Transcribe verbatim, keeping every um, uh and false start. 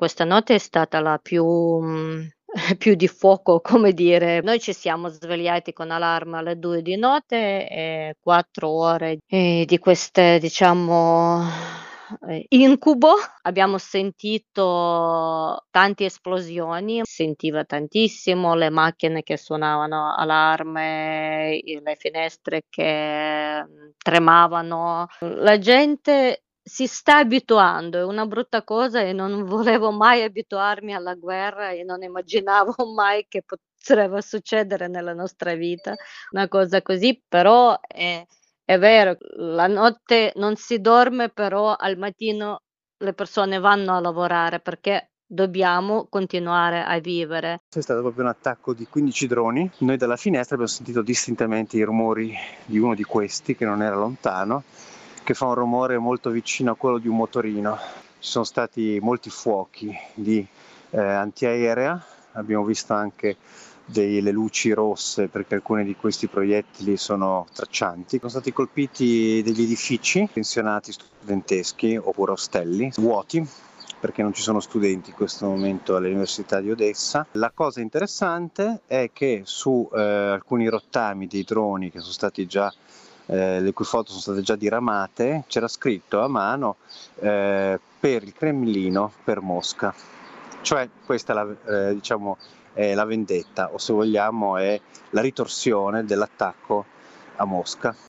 Questa notte è stata la più mhmm, più di fuoco, come dire. Noi ci siamo svegliati con allarme alle due di notte e quattro ore, ehm, di queste diciamo, ehm, incubo. Abbiamo sentito tanti esplosioni, sentiva tantissimo, le macchine che suonavano allarme, i le finestre che, mhmm, tremavano. La gente si sta abituando, è una brutta cosa e non volevo mai abituarmi alla guerra e non immaginavo mai che potrebbe succedere nella nostra vita una cosa così, però è è vero, la notte non si dorme, però al mattino le persone vanno a lavorare perché dobbiamo continuare a vivere. C'è stato proprio un attacco di quindici droni. Noi dalla finestra abbiamo sentito distintamente i rumori di uno di questi, che non era lontano, che fa un rumore molto vicino a quello di un motorino. Ci sono stati molti fuochi di eh, antiaerea, abbiamo visto anche delle luci rosse perché alcuni di questi proiettili sono traccianti. Sono stati colpiti degli edifici pensionati studenteschi oppure ostelli vuoti, perché non ci sono studenti in questo momento all'Università di Odessa. La cosa interessante è che su eh, alcuni rottami dei droni che sono stati già eh, le cui foto sono state già diramate, c'era scritto a mano eh, per il Cremlino, per Mosca. Cioè questa è la, eh, diciamo, è la vendetta, o se vogliamo è la ritorsione dell'attacco a Mosca.